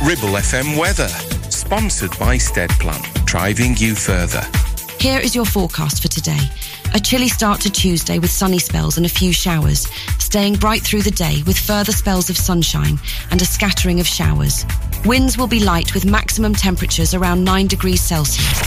Ribble FM weather, sponsored by Steadplan, driving you further. Here is your forecast for today. A chilly start to Tuesday with sunny spells and a few showers, staying bright through the day with further spells of sunshine and a scattering of showers. Winds will be light with maximum temperatures around 9 degrees Celsius.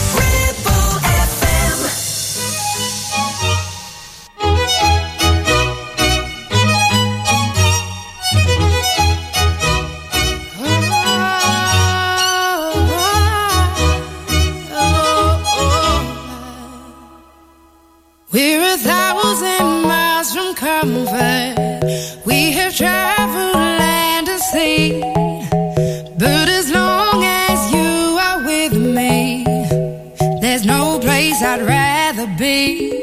We're 1,000 miles from comfort. We have traveled land and sea. But as long as you are with me, there's no place I'd rather be.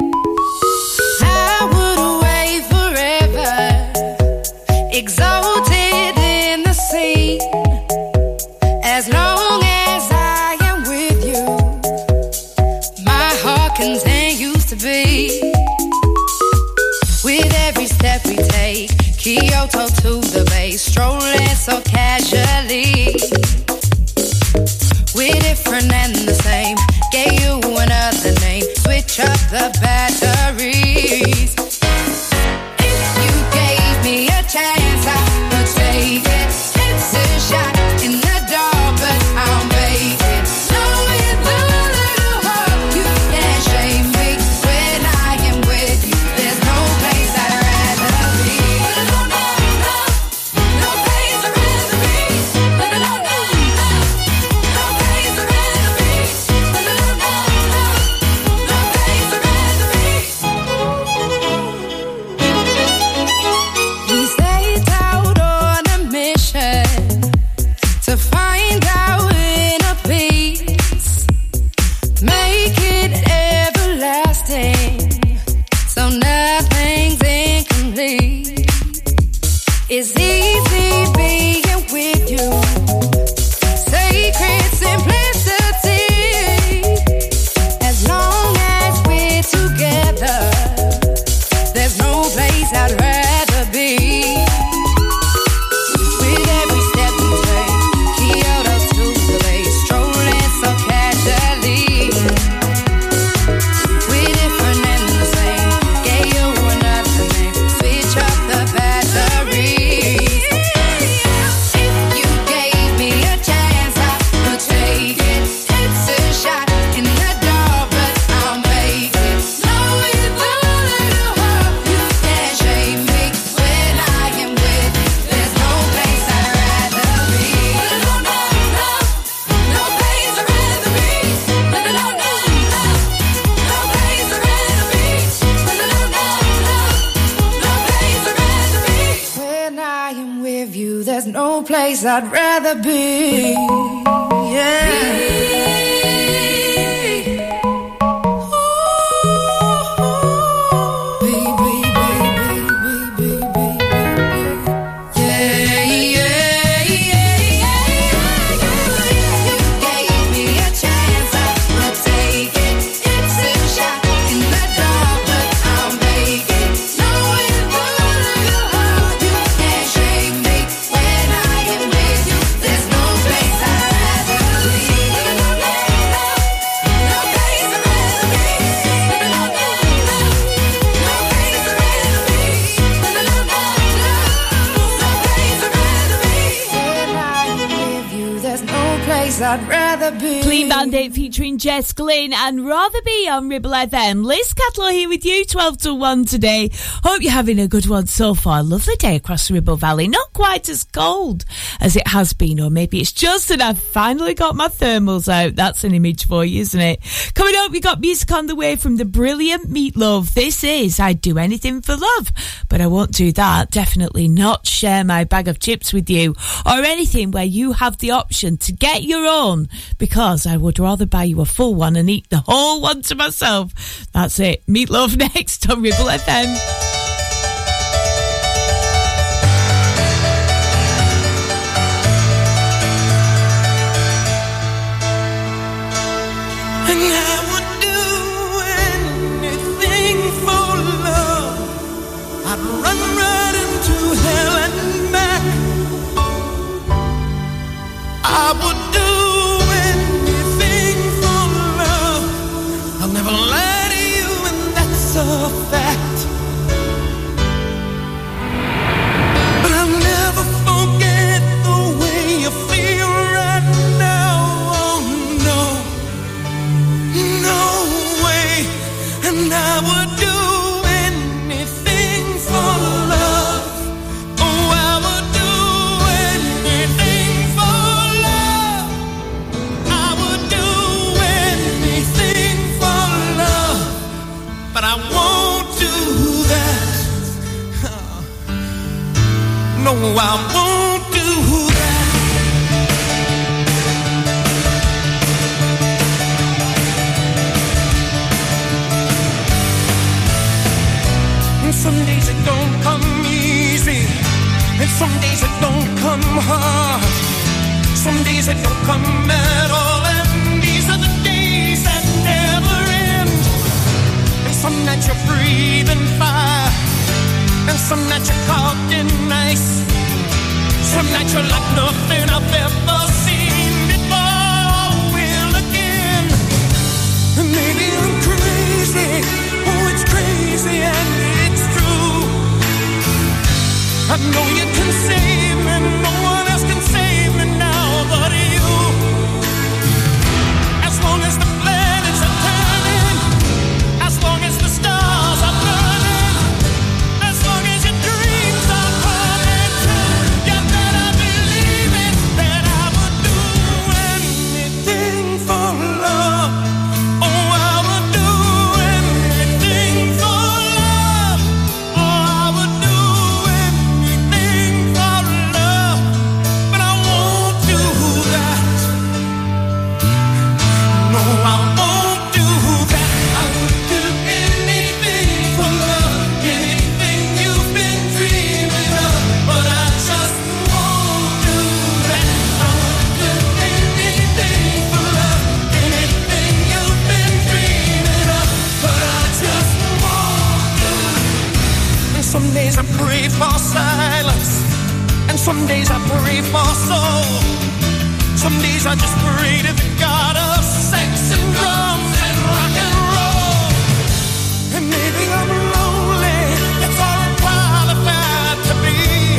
I would away forever, exalted in the sea. As long as I am with you, my heart continues to beat. With every step we take, Kyoto to the bay, strolling so casually. We're different and the same, gave you another name, switch up the batteries. If you gave me a chance, I would take it. It's a shot in the dark, but I'll make it. Knowing the little heart, you can't shame me. When I am with you, there's no place I'd rather be. No place I'd rather be. No place I'd rather be. No place I'd rather be. We set out on a mission to find our inner peace, make it everlasting, so nothing's incomplete. It's easy being with you, sacred simplicity. As long as we're together, there's no place I'd rather be. With every step we take, Kyoto to the bay, strolling so casually. We're different and the same, gave you another name, switch up the batteries. If you gave me a chance, I would take it. It's a shot in the dark, but I'll make it. Knowing the little heart, you can't shame me. When I am with you, there's no place I'd rather be. No place I'd rather be. No place I'd rather be. When I am with you, there's no place I'd rather be. Yeah. I'd rather be. Clean Bandit featuring Jess Glynn and Rather Be on Ribble FM. Liz Catlow here with you, 12 to 1 today. Hope you're having a good one so far. Lovely day across the Ribble Valley. Not quite as cold as it has been, or maybe it's just that I've finally got my thermals out. That's an image for you, isn't it? Coming up, we got music on the way from the brilliant Meatloaf. This is I'd Do Anything for Love, but I won't do that. Definitely not share my bag of chips with you or anything where you have the option to get your own, because I would rather buy you a full one and eat the whole one to myself. That's it. Meatloaf next on Ribble FM. And I would do anything for love. I'd run right into hell and back. No, I won't do that. And some days it don't come easy, and some days it don't come hard. Some days it don't come at all, and these are the days that never end. And some nights you're breathing fire, and some nights you're caught in ice. Some nights you're like nothing I've ever seen before. Will again, and maybe I'm crazy. Oh, it's crazy and it's true. I know you can save me, no one else can save me now but you. As long as the planets are turning, as long as the stars are burning, as long as your dreams are coming true, you better believe it, that I would do anything for love. Oh, I would do anything for love. Oh, I would do anything for love. But I won't do that. No, I won't do that. I would do anything for love, anything you've been dreaming of. But I just won't do that. I would do anything for love, anything you've been dreaming of. But I just won't do it. And some days I pray for silence, and some days I pray for soul. Some days I just pray to the God of sex and drums and rock and roll. And maybe I'm lonely, that's all I'm qualified to be.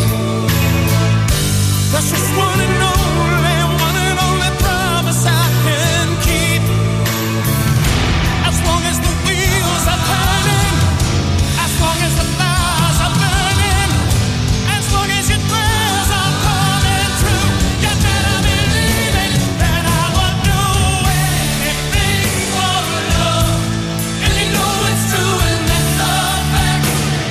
That's just one and only promise I can keep. As long as the wheels are turning, as long as the fires are burning, as long as your prayers are coming true, you better believe it, that I would do anything for love. And you know it's true, and that's a fact.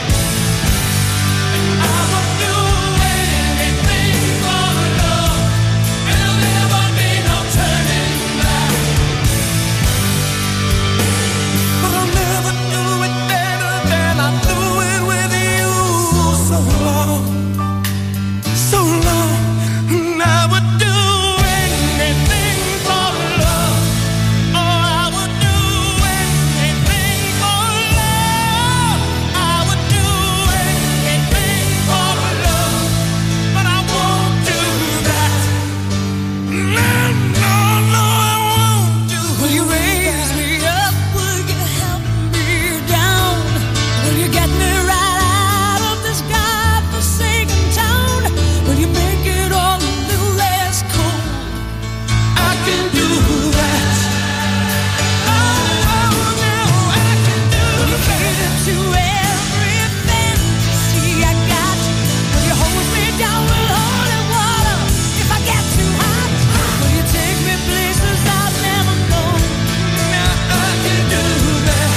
I would do anything for love, and there'll never be no turning back. But I'll never do it better than I do it with you. So long, and I would do anything for love. Oh, I would do anything for love. I would do anything for love, but I won't do that. No, I won't do. Will you raise me up? Will you help me down? Will you get me right out of this godforsaken town? Will you make it all a little less cold? I can do that. Oh, no, I can do that. Will you cater to every fantasy I got? Will you hold me down with holy water if I get too hot? Will you take me places I've never known? Now I can do that.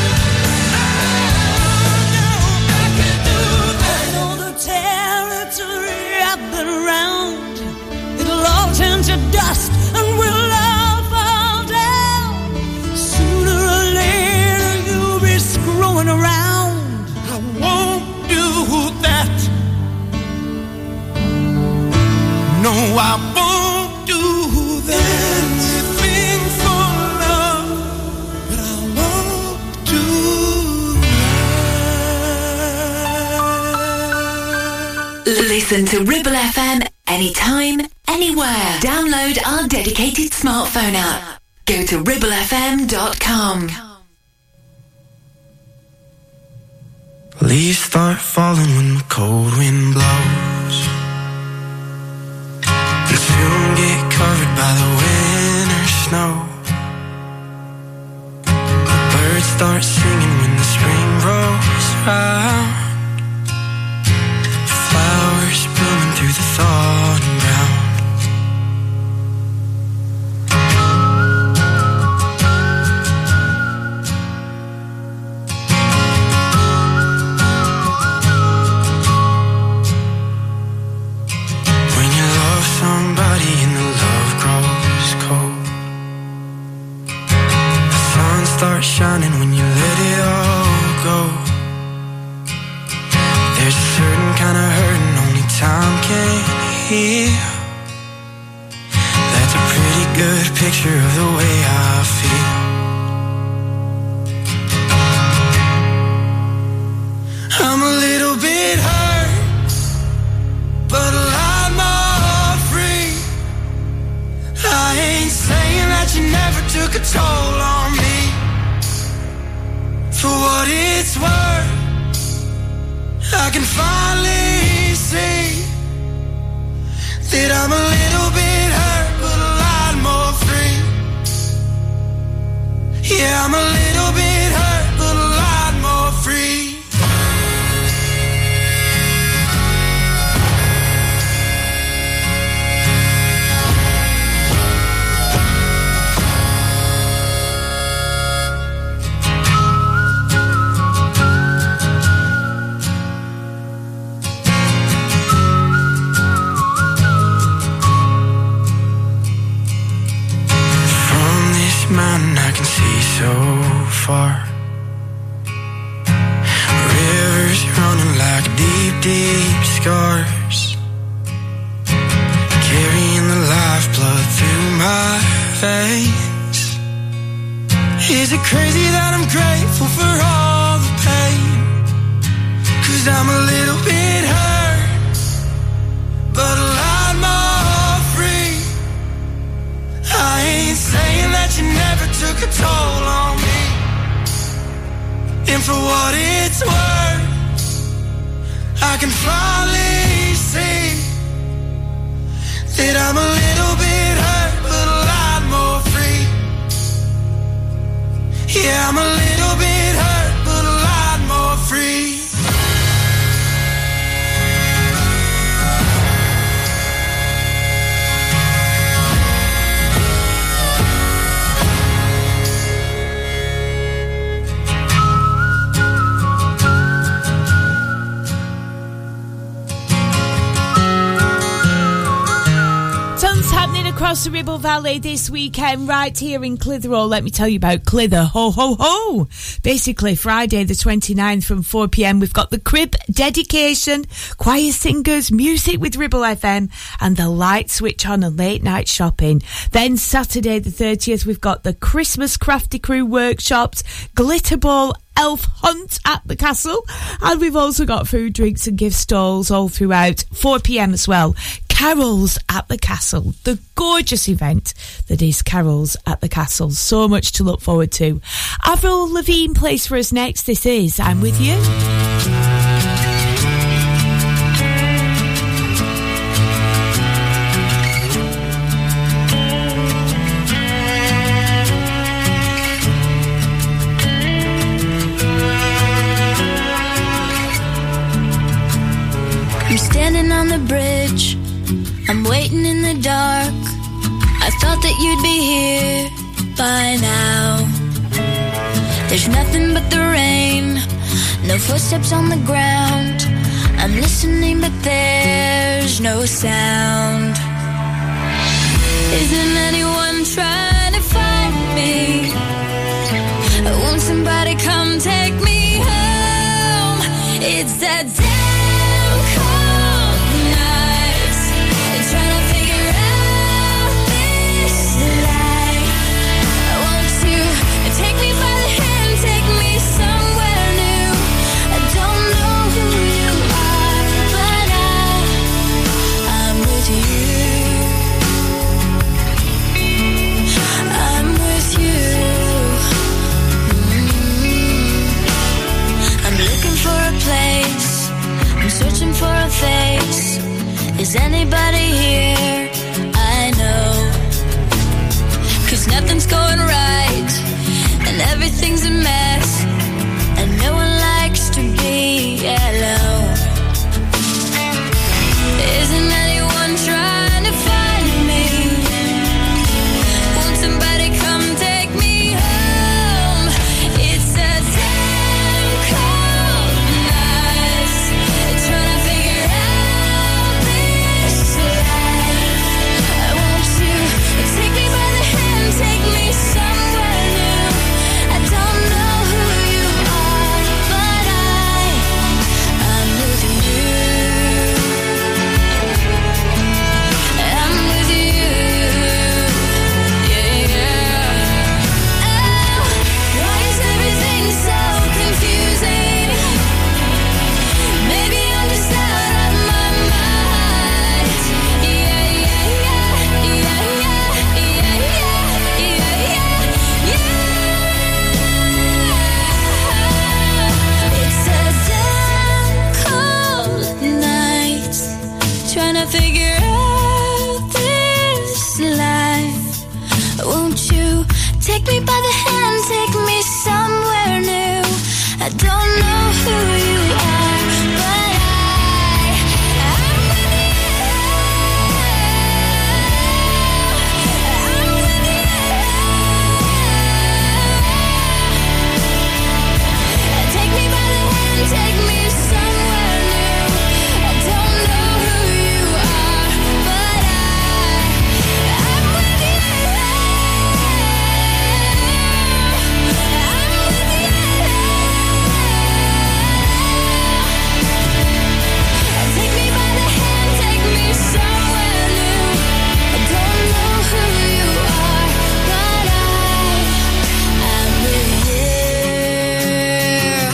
Oh, no, I can do that. I know the territory I've been around. It'll all turn to dust and we'll all fall down. Sooner or later you'll be screwing around. I won't do that. No, I won't do that. Anything for love, but I won't do that. Listen to Ribble FM anytime, anywhere. Download our dedicated smartphone app. Go to ribblefm.com. Leaves start falling when the cold wind blows, and soon get covered by the winter snow. The birds start singing when the spring rolls around. Flowers blooming through the thawing ground. feel. That's a pretty good picture of the way I feel. I'm a little bit hurt, but a lot more free. I ain't saying that you never took a toll on me. For what it's worth, I can finally see that I'm a little bit hurt, but a lot more free. Yeah, I'm a little bit hurt, but a lot more free. Mountain I can see so far. Rivers running like deep, deep scars, carrying the lifeblood through my veins. Is it crazy that I'm grateful for all the pain? 'Cause I'm a little bit hurt, but a lot more free. I ain't saying that you never took a toll on me. And for what it's worth, I can finally see that I'm a little bit hurt, but a lot more free. Yeah, I'm a little bit hurt, but a lot more free. Across the Ribble Valley this weekend, right here in Clitheroe. Let me tell you about Clither. Ho, ho, ho! Basically, Friday the 29th from 4 p.m, we've got the crib dedication, choir singers, music with Ribble FM, and the light switch on and late night shopping. Then Saturday the 30th, we've got the Christmas Crafty Crew workshops, glitter ball, elf hunt at the castle, and we've also got food, drinks and gift stalls all throughout. 4 p.m. as well. Carols at the Castle, the gorgeous event that is Carols at the Castle. So much to look forward to. Avril Lavigne plays for us next. This is I'm With You. I'm standing on the bridge, I'm waiting in the dark. I thought that you'd be here by now. There's nothing but the rain, no footsteps on the ground. I'm listening but there's no sound. Isn't anyone trying to find me? Won't somebody come take me home? It's that damn cold night, trying to figure out this life. Won't you take me by the hand, take me somewhere new? I don't know who you are, but I'm with you. I'm with you. I'm looking for a place, I'm searching for a face. Is anybody here? I know. 'Cause nothing's going right, and everything's a mess, and no one likes to be alone. Isn't anyone trying to find me? Won't somebody come take me home? It's a damn cold night, trying to figure out this life. trying to figure out this life. Won't you take me by the hand, take me somewhere new? I don't know who you are, but I'm with you. I'm with you. Take me by the hand, take me somewhere new. I don't know who you are, but I'm with you. Take me by the hand, take me somewhere new. I don't know who you are, but I'm with you.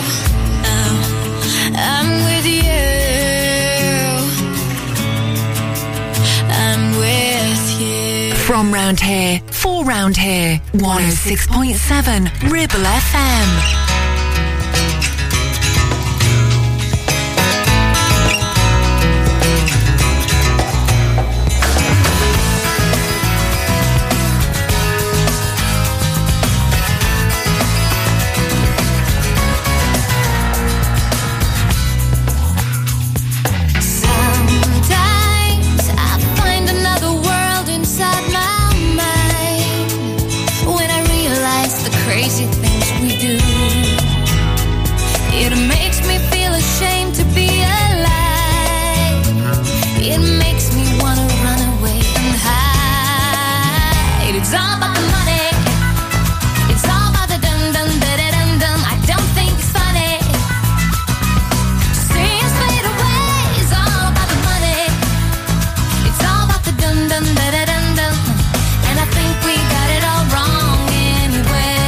I'm with you. I'm with you. From round here, for round here, 106.7 Ribble FM. Sometimes I find another world inside my mind when I realize the crazy things we do. It makes me feel ashamed to be alive. It makes me wanna run away and hide. It's all about the money. It's all about the dum dum da da dum dum. I don't think it's funny. See us fade away. It's all about the money. It's all about the dum dum da da dum dum. And I think we got it all wrong anyway.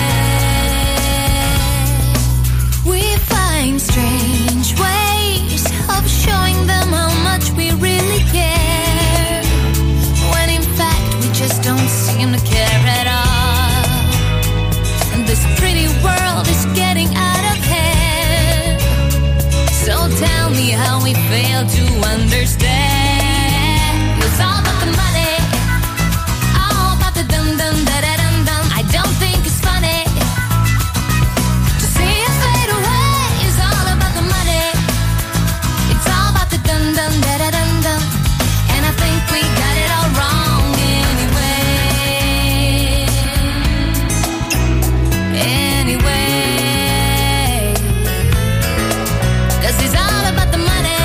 We find strange ways of showing them how much we really care, when in fact we just don't seem to care at all. And this pretty world is getting out of hand. So tell me how we fail to understand. It's all about the money, all about the dum dum da da dum dum. I don't think it's funny to see us fade away. It's all about the money. It's all about the dum dum da da dum dum. And I think we got it all wrong anyway. Anyway, 'cause it's all about the money.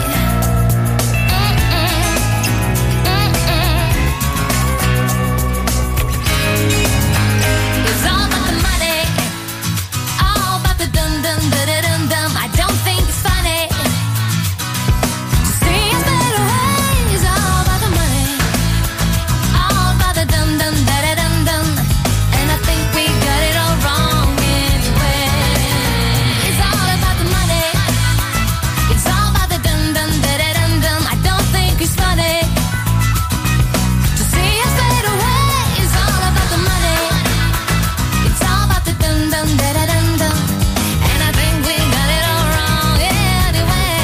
It's all about the money, all about the dum dum da da dum dum. I don't think it's funny to see us fade away. It's all about the money, all about the dum dum da da dum dum. And I think we got it all wrong anyway. It's all about the money. It's all about the dum dum da da dum dum. I don't think it's funny to see us fade away. It's all about the money. It's all about the dum dum da da dum dum. And I think we got it all wrong anyway.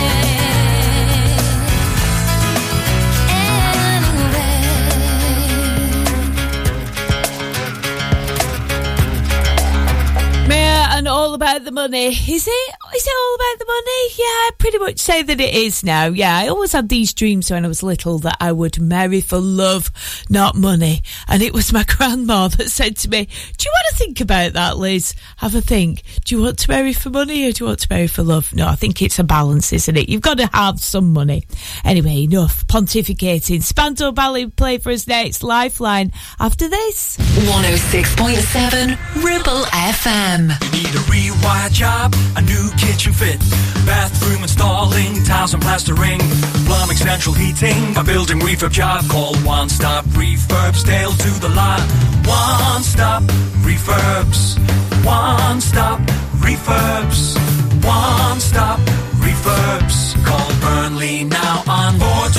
Mia and All About the Money. Is it? Is it all about the money? Yeah, I pretty much say that it is now. Yeah, I always had these dreams when I was little that I would marry for love, not money. And it was my grandma that said to me, do you want to think about that, Liz? Have a think. Do you want to marry for money or do you want to marry for love? No, I think it's a balance, isn't it? You've got to have some money. Anyway, enough pontificating. Spanto Ballet play for us next. Lifeline after this. 106.7 Ribble FM. You need a rewire job, a new kitchen fit, bathroom installing, tiles and plastering, plumbing, central heating, a building refurb job. Call One Stop Refurbs, Dale to the lot. One Stop Refurbs. One Stop Refurbs. One Stop Refurbs. Call Burnley now on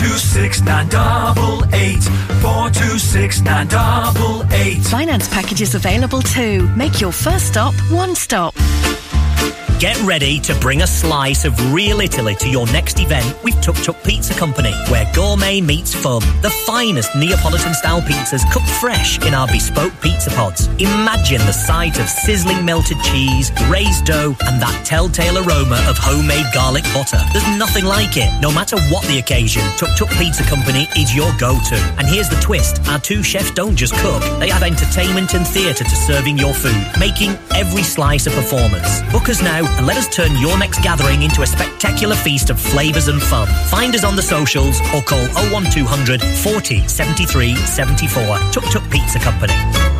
426-988. 426-988. Finance packages available too. Make your first stop One Stop. Get ready to bring a slice of real Italy to your next event with Tuk Tuk Pizza Company, where gourmet meets fun. The finest Neapolitan-style pizzas cooked fresh in our bespoke pizza pods. Imagine the sight of sizzling melted cheese, raised dough, and that telltale aroma of homemade garlic butter. There's nothing like it. No matter what the occasion, Tuk Tuk Pizza Company is your go-to. And here's the twist. Our two chefs don't just cook. They add entertainment and theatre to serving your food, making every slice a performance. Book us now and let us turn your next gathering into a spectacular feast of flavours and fun. Find us on the socials or call 01200 40 73 74. Tuk Tuk Pizza Company.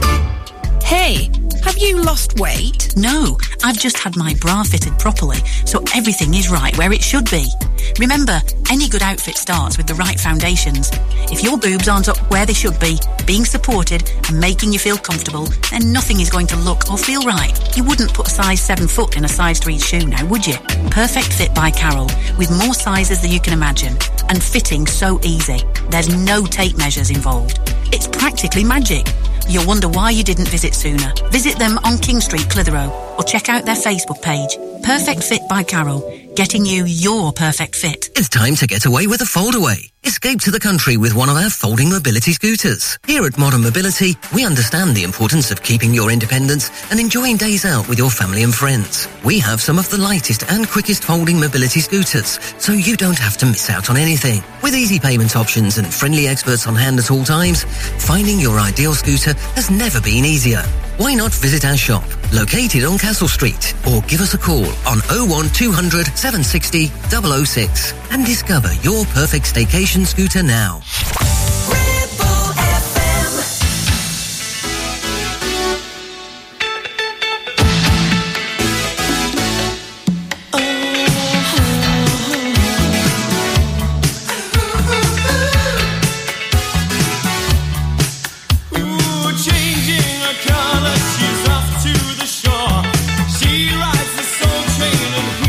Hey, have you lost weight? No, I've just had my bra fitted properly, so everything is right where it should be. Remember, any good outfit starts with the right foundations. If your boobs aren't up where they should be, being supported and making you feel comfortable, then nothing is going to look or feel right. You wouldn't put a size 7 foot in a size 3 shoe now, would you? Perfect Fit by Carol, with more sizes than you can imagine, and fitting so easy. There's no tape measures involved. It's practically magic. You'll wonder why you didn't visit sooner. Visit them on King Street, Clitheroe, or check out their Facebook page. Perfect Fit by Carol, getting you your perfect fit. It's time to get away with a foldaway. Escape to the country with one of our folding mobility scooters. Here at Modern Mobility, we understand the importance of keeping your independence and enjoying days out with your family and friends. We have some of the lightest and quickest folding mobility scooters, so you don't have to miss out on anything. With easy payment options and friendly experts on hand at all times, finding your ideal scooter has never been easier. Why not visit our shop, located on Castle Street, or give us a call on 01200 760 006 and discover your perfect staycation scooter now.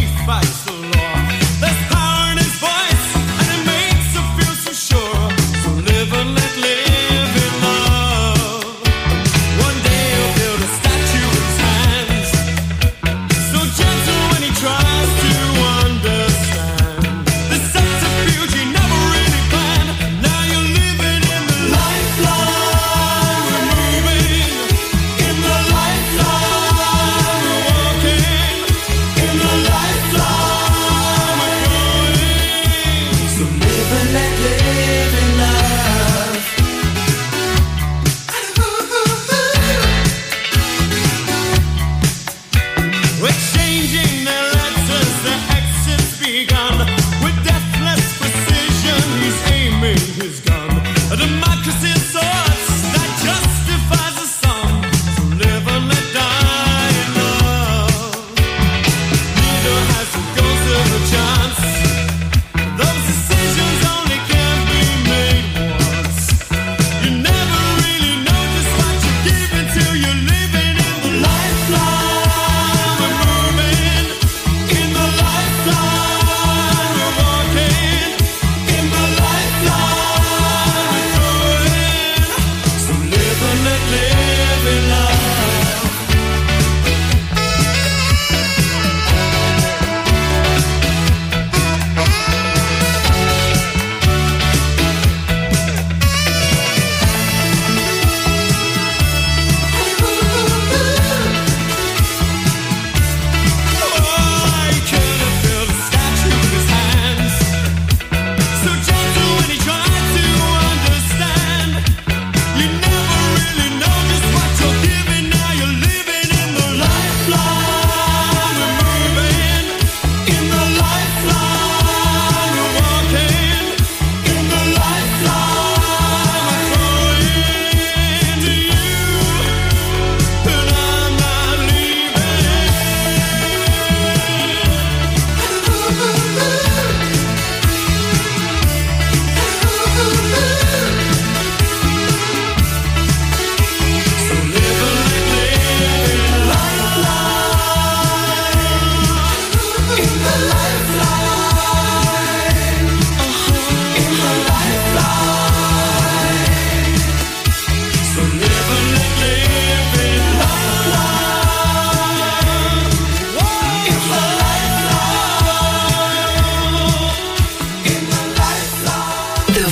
There's power in his voice, and it makes her feel so sure. So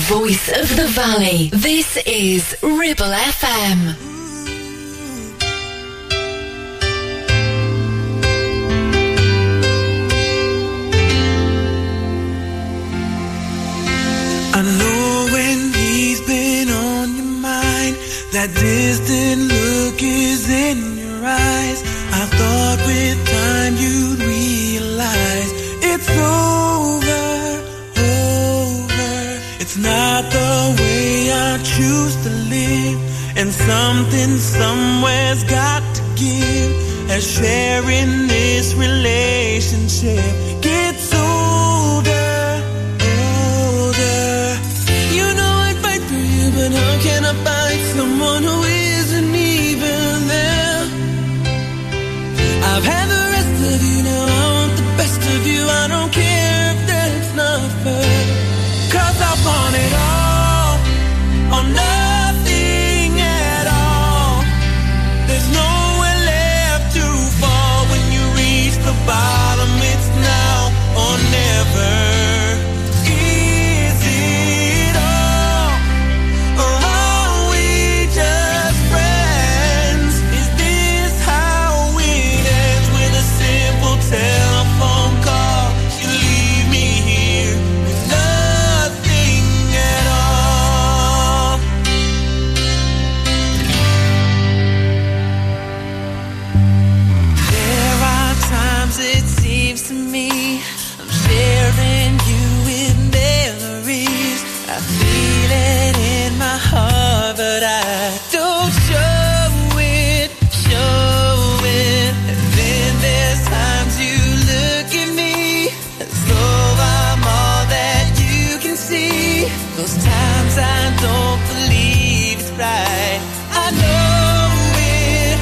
voice of the valley. This is Ribble FM. I know when he's been on your mind, that distant look is in your eyes. I thought with time you'd realize it's over. It's not the way I choose to live, and something somewhere's got to give, as sharing this relationship gets older. You know I'd fight for you, but how can I fight someone who isn't even there? I've had the rest of you, now I want the best of you. I don't care if that's not fair, 'cause I want it all, or nothing at all. There's nowhere left to fall. When you reach the bottom, it's now or never. Is it all, or are we just friends? Is this how it ends, with a simple telephone call? You leave me here with nothing at all. There are times it seems to me I'm sharing you with memories. I feel it in my heart, but I don't show it. And then there's times you look at me as though I'm all that you can see. Those times I don't believe it's right. I know it.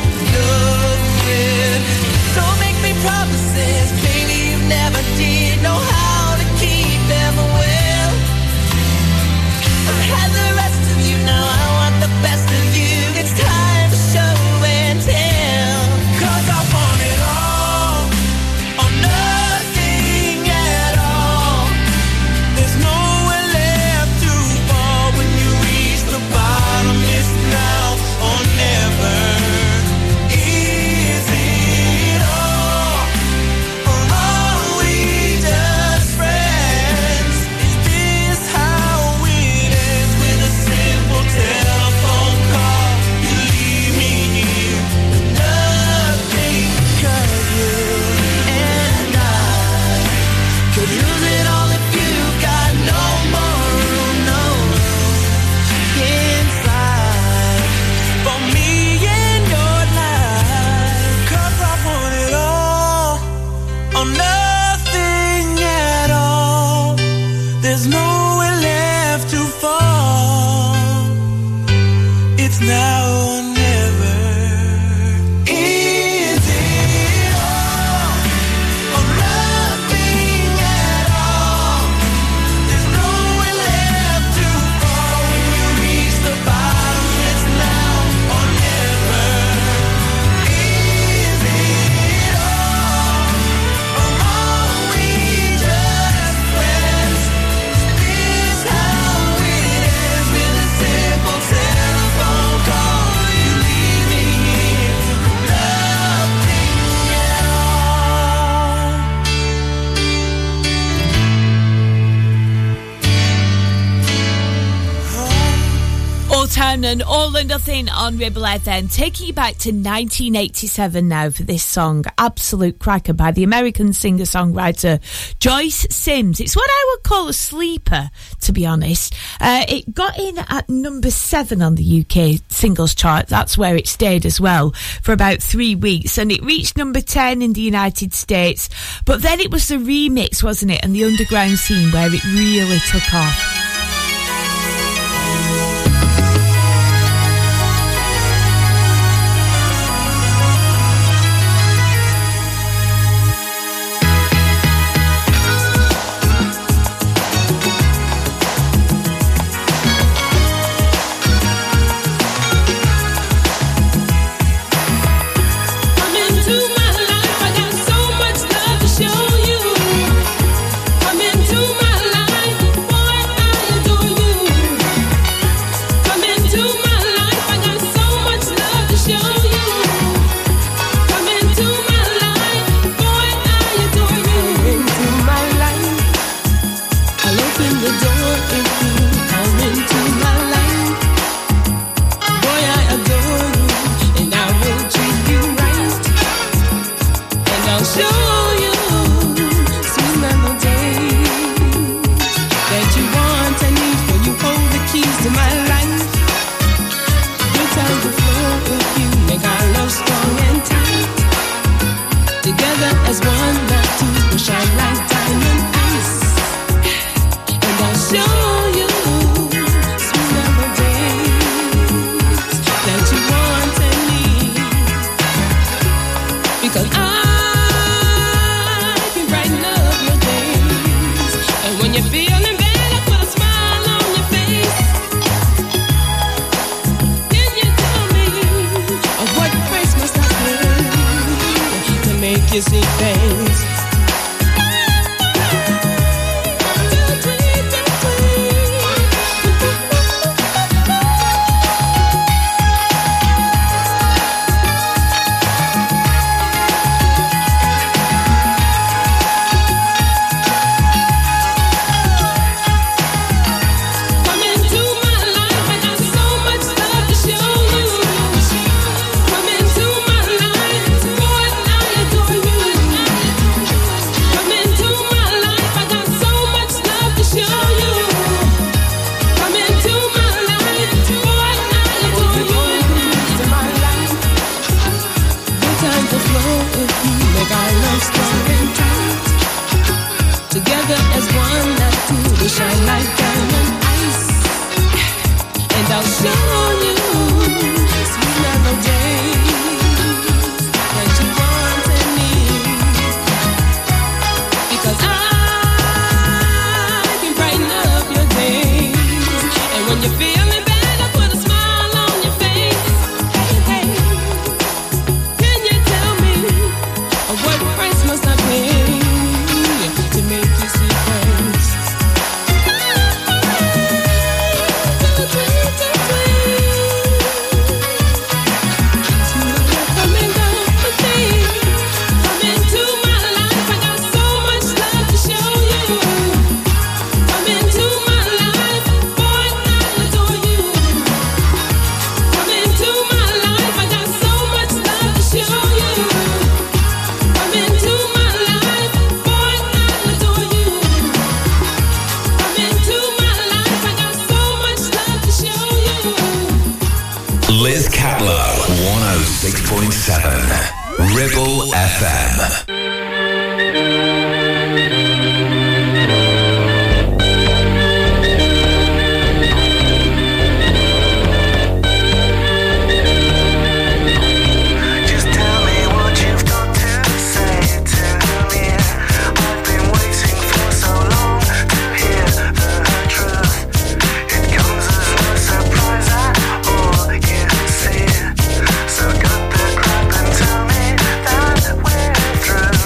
Don't make me promises, baby, you never did know how to keep them well. I had the rest of you, now I want the best of you. It's time to show and tell, 'cause I want it all, or nothing at all. There's nowhere left to fall. When you reach the bottom, it's now or never. Is it all, or are we just friends? Is this how it ends, with a simple telephone call? You leave me here with nothing, 'cause you and I could use it all if you got no more room, no room inside for me in your life. 'Cause I want it all, or nothing at all. There's nowhere left to fall. It's now or never. Is it all, or nothing at all? There's nowhere left to fall. When you reach the bottom, it's now or never. Is it all, or are we just friends? Is this how it ends, with a simple telephone call? You leave me here with nothing at all. Old Town and All or Nothing on Ribble FM, taking you back to 1987 now for this song, Absolute Cracker, by the American singer-songwriter Joyce Sims. It's what I would call a sleeper, to be honest. It got in at number 7 on the UK singles chart. That's where it stayed as well for about 3 weeks, and it reached number 10 in the United States. But then it was the remix, wasn't it, and the underground scene where it really took off. Come into my life, boy, things. Together as one, that two will shine like diamond ice. And I'll show you sweet melodies that you want and need. Because I can brighten up your days. And when you're feeling bad, I put a smile on your face. Hey, can you tell me what price must I pay to make you see things? Come into my life, I got so much love to show you. Come into my life, boy, I adore you. Come into my life, I got so much love to show you. Come into my life, boy, I adore you. Come into my life, I got so much love to show you. Liz Catlow, 106.7 Ribble FM. Just tell me what you've got to say to me. I've been waiting for so long to hear the truth. It comes as no surprise at all, you see. So cut the crap and tell me that we're through.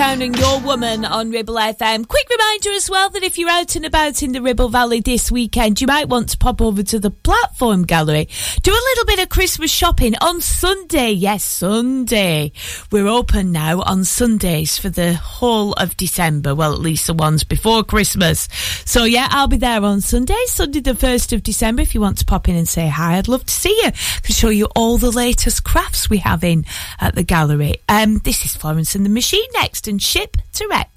Brown and Your Woman on Ribble FM. Quick reminder as well that if you're out and about in the Ribble Valley this weekend, you might want to pop over to the Platform Gallery. Do a little bit of Christmas shopping on Sunday. Yes, Sunday. We're open now on Sundays for the whole of December. Well, at least the ones before Christmas. So yeah, I'll be there on Sunday, Sunday the 1st of December. If you want to pop in and say hi, I'd love to see you. I can show you all the latest crafts we have in at the gallery. This is Florence and the Machine next, and Ship to Wreck.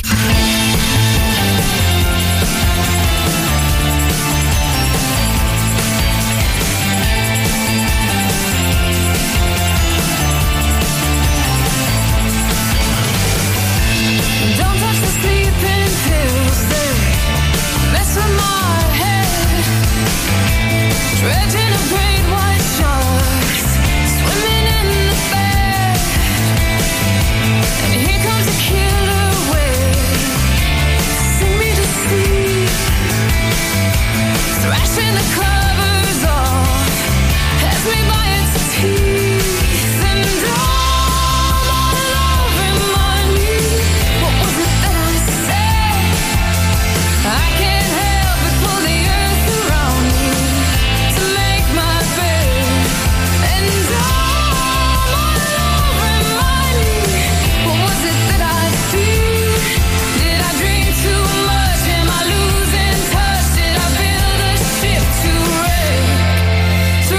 Don't touch the sleeping pills, they mess with my head. Dredging of great white sharks, swimming in the bed. And here comes a killer wave, sing me to sleep. Thrashing the covers off, has me by its teeth. And all my love remind me, what was it that I said? I can't help but pull the earth around me to make my bed. And all my love remind me, what was it that I did? Did I drink too much? Am I losing touch? Did I build a ship to wreck? To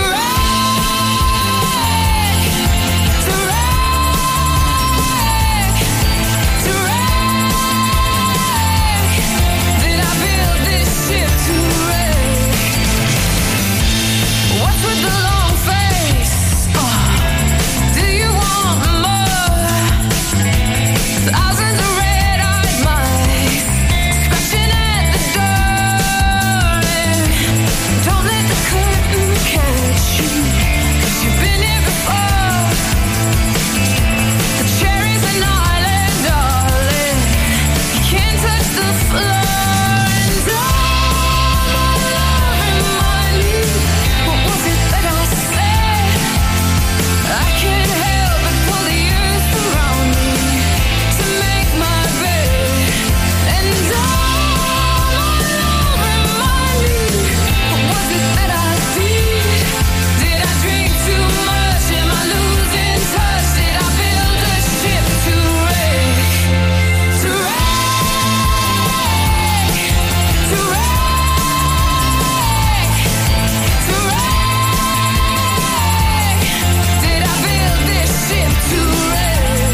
wreck, to wreck, to wreck. Did I build this ship to wreck? What's with the long face? Do you want more? Thousands of red-eyed mice scratching at the door. Don't let the curtain catch you, 'cause you've been here before. The cherry's an island, darling. You can't touch the floor. And all my love remind me, what was it that I said? I can't help but pull the earth around me to make my bed. And all my love remind me, what was it that I did? Did I drink too much? Am I losing touch? Did I build a ship to wreck? To wreck, to wreck, to wreck. Did I build this ship to wreck?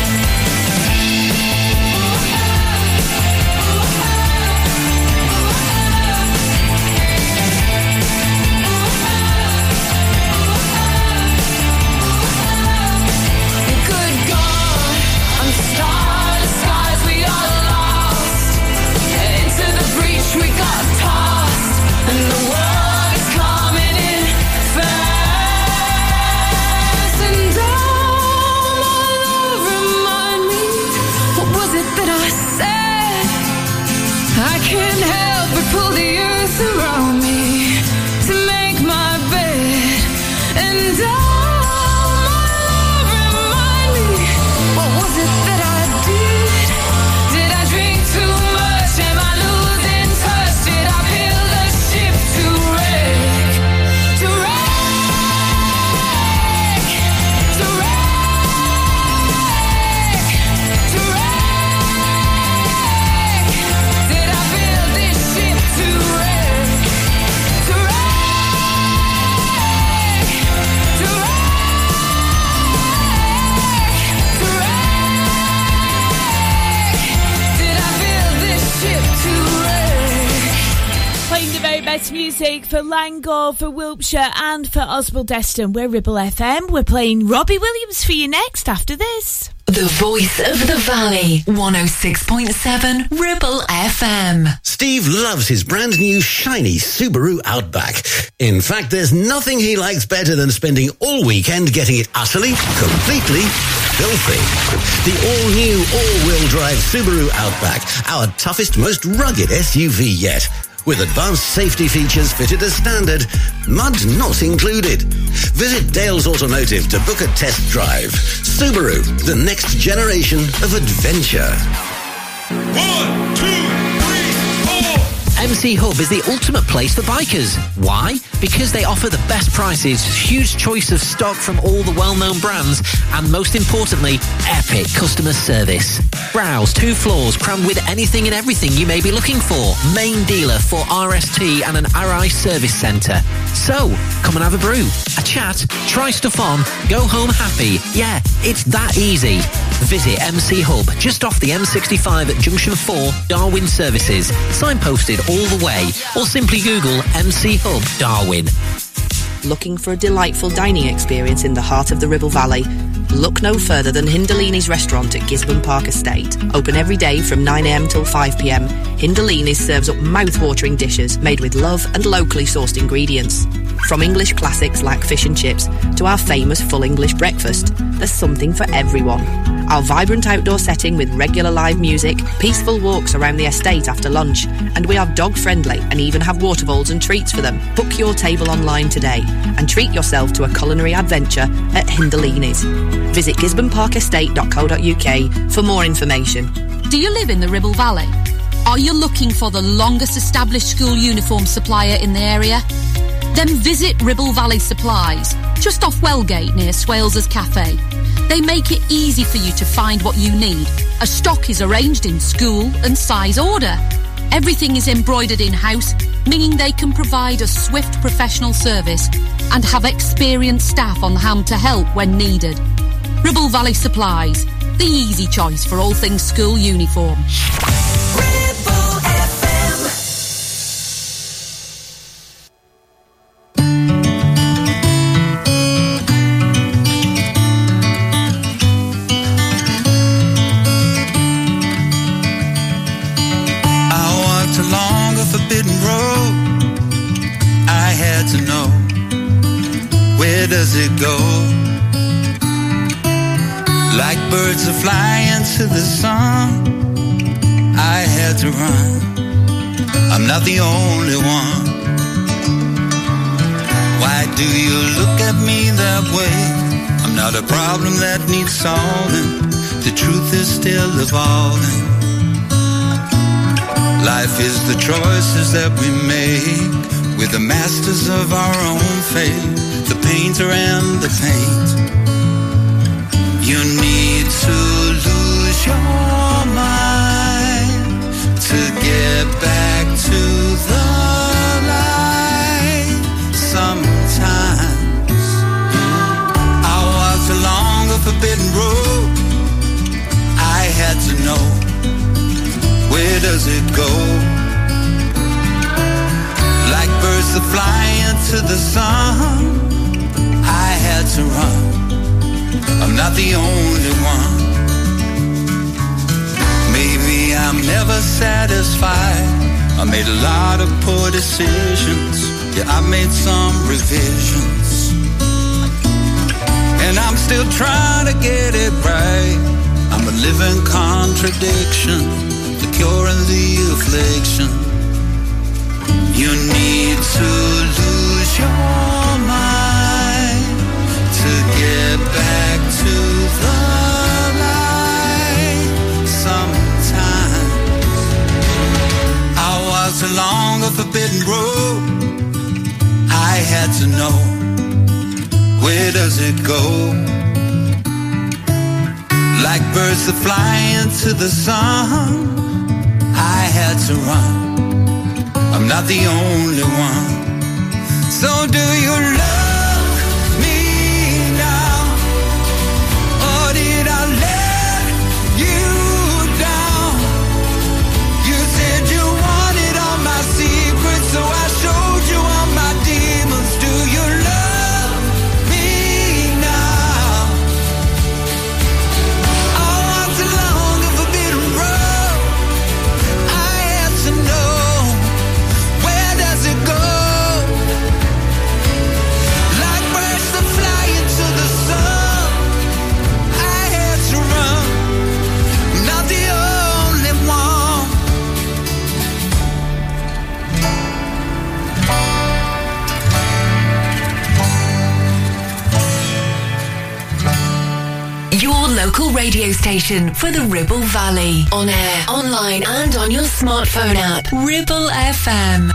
Good God, I'm starless skies, we are lost. Into the breach we got tossed, and the world is coming in fast. And all my love remind me, what was it that I said? I can't help but pull the earth around me to make my bed. And all my love remind me, what was it that I did? Did I drink too much? Am I losing touch? Did I build a ship to wreck? To wreck, to wreck, to wreck. Did I build this ship to wreck? To wreck, to wreck, to wreck. Did I build this ship to wreck? Playing the very best music for Langor, for Wiltshire and for Osbaldeston. We're Ribble FM. We're playing Robbie Williams for you next after this. The voice of the valley, 106.7 Ribble FM. Steve loves his brand new shiny Subaru Outback. In fact, there's nothing he likes better than spending all weekend getting it utterly, completely filthy. The all-new, all-wheel drive Subaru Outback, our toughest, most rugged SUV yet. with advanced safety features fitted as standard, mud not included. Visit Dales Automotive to book a test drive. Subaru, the next generation of adventure. 1, 2, 3, 4. MC Hub is the ultimate place for bikers. Why? Because they offer the best prices, huge choice of stock from all the well-known brands, and most importantly, epic customer service. Browse 2 floors crammed with anything and everything you may be looking for. Main dealer for RST and an RI service centre. So, come and have a brew, a chat, try stuff on, go home happy. Yeah, it's that easy. Visit MC Hub, just off the M65 at Junction 4, Darwin Services. Signposted all the way, or simply Google MC Hub Darwin. Looking for a delightful dining experience in the heart of the Ribble Valley? Look no further than Hindalini's restaurant at Gisborne Park Estate. Open every day from 9am till 5pm, Hindalini's serves up mouth-watering dishes made with love and locally sourced ingredients. From English classics like fish and chips to our famous full English breakfast, there's something for everyone. Our vibrant outdoor setting with regular live music, peaceful walks around the estate after lunch, and we are dog-friendly and even have water bowls and treats for them. Book your table online today and treat yourself to a culinary adventure at Hindalini's. Visit gisborneparkestate.co.uk for more information. Do you live in the Ribble Valley? Are you looking for the longest established school uniform supplier in the area? Then visit Ribble Valley Supplies, just off Wellgate near Swales's Cafe. They make it easy for you to find what you need, as stock is arranged in school and size order. Everything is embroidered in-house, meaning they can provide a swift professional service and have experienced staff on hand to help when needed. Ribble Valley Supplies, the easy choice for all things school uniform. Does it go? Like birds are flying to the sun, I had to run. I'm not the only one. Why do you look at me that way? I'm not a problem that needs solving. The truth is still evolving. Life is the choices that we make. We're the masters of our own fate. The painter and the paint. You need to lose your mind to get back to the light. Sometimes I walked along a forbidden road. I had to know, where does it go? Like birds that fly into the sun, I had to run. I'm not the only one. Maybe I'm never satisfied. I made a lot of poor decisions. Yeah, I made some revisions. And I'm still trying to get it right. I'm a living contradiction, the cure and the affliction. You need to lose your mind to get back to the light. Sometimes I walked along a forbidden road. I had to know, where does it go? Like birds that fly into the sun, I had to run. I'm not the only one. So do you love me now? Or did I let you down? You said you wanted all my secrets, so I showed you all my demons. Do you love me now? I walked along a forbidden road. I had to know, where does it go? Your local radio station for the Ribble Valley. On air, online and on your smartphone app. Ribble FM.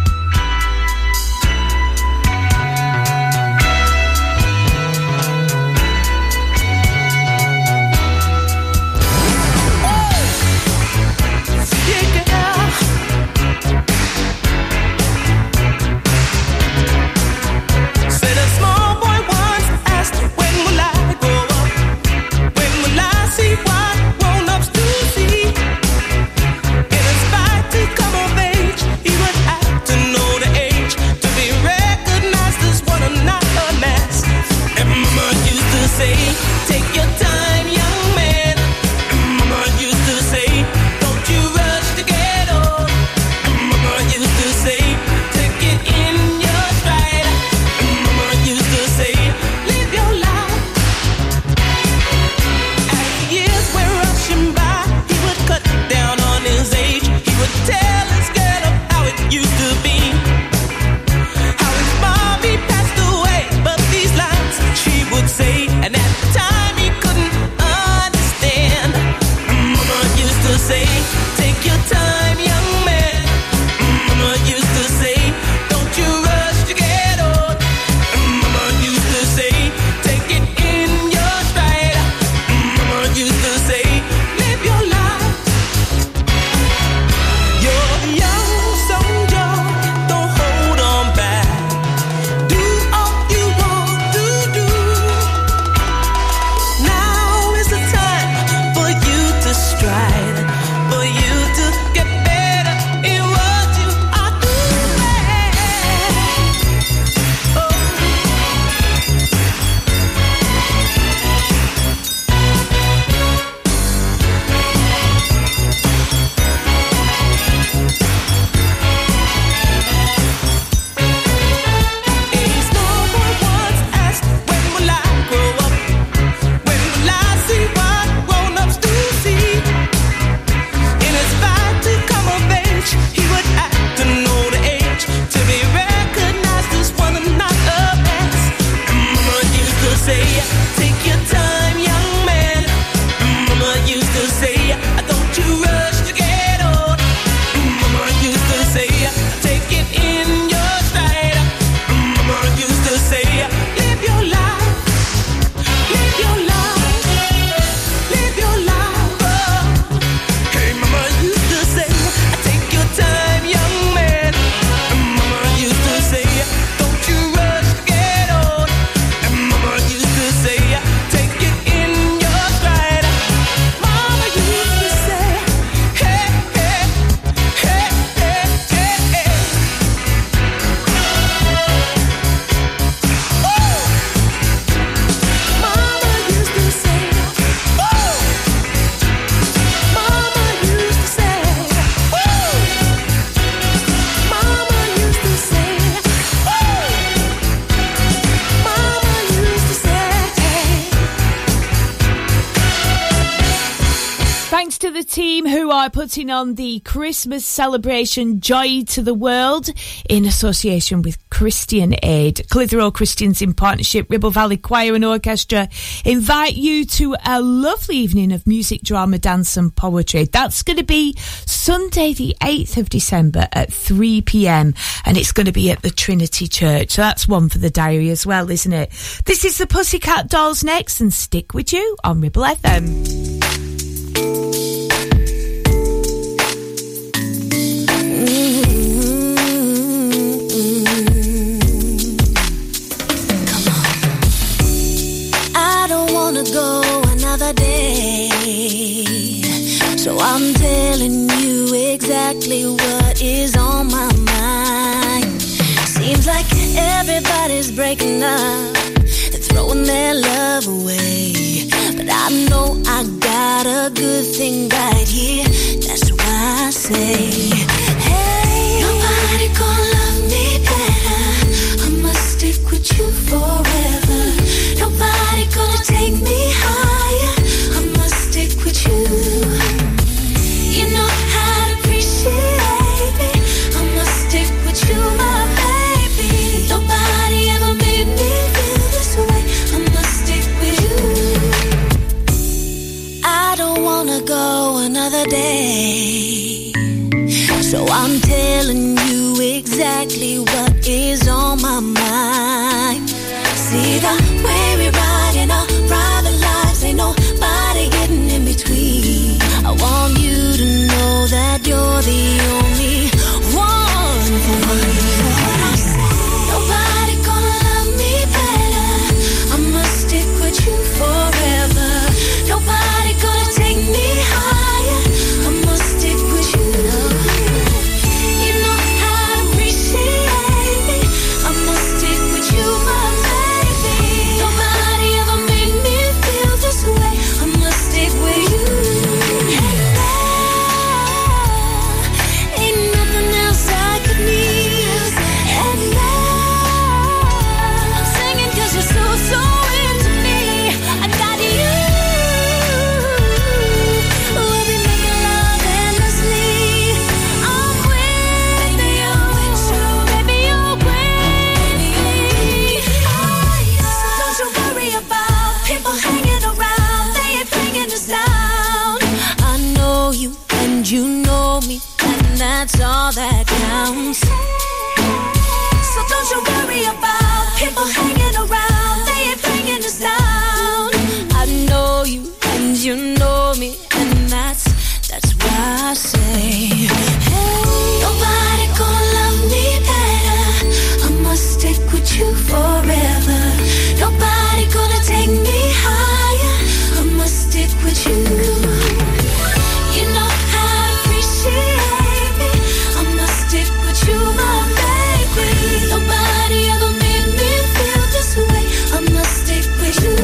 Putting on the Christmas celebration Joy to the World in association with Christian Aid. Clitheroe Christians in partnership, Ribble Valley Choir and Orchestra invite you to a lovely evening of music, drama, dance and poetry. That's going to be Sunday the 8th of December at 3 p.m. and it's going to be at the Trinity Church. So that's one for the diary as well, isn't it? This is the Pussycat Dolls next and stick with you on Ribble FM. Go another day, so I'm telling you exactly what is on my mind. Seems like everybody's breaking up and throwing their love away, but I know I got a good thing right here. That's why I say, hey, nobody gonna love me better. I must stick with you forever. Nobody gonna take me higher. I must stick with you. You know how to appreciate me. I must stick with you, my baby. Nobody ever made me feel this way. I must stick with you. See the way we ride in our private lives, ain't nobody getting in between. I want you to know that you're the only one for what I say. Nobody gonna love me better. I must stick with you forever. Nobody gonna take me higher. I must stick with you. You know how to appreciate me. I must stick with you, my baby. Nobody ever made me feel this way. I must stick with you. Ain't nothing else I could need. And love, I'm singing 'cause you're so into me. I got you. We'll be making love endlessly. I'm with you, baby, you're with me. Don't you worry about people hanging around. They ain't bringing us down. I know you and you know me, and that's all that counts. So don't you worry about people hanging around. They ain't bringing us down. I know you and you know me, and that's why I say, hey, nobody gonna love me better. I must stick with you forever. Nobody gonna take me higher. I must stick with you. You know how to appreciate me. I must stick with you, my baby. Nobody ever made me feel this way. I must stick with you.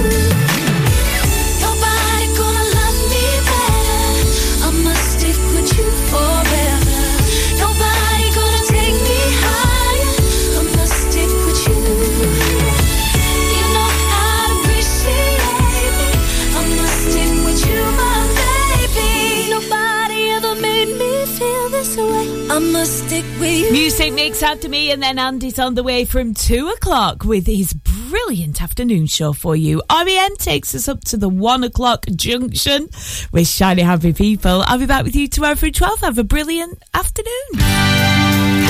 Nobody gonna love me better. I must stick with you forever. Nobody gonna take me higher. I must stick with you. You know how to appreciate me. I must stick with you, my baby. Nobody ever made me feel this way. I must stick with you. Music mix after me, and then Andy's on the way from 2 o'clock with his brilliant afternoon show for you. REM takes us up to the 1 o'clock junction with Shiny Happy People. I'll be back with you tomorrow from 12. Have a brilliant afternoon.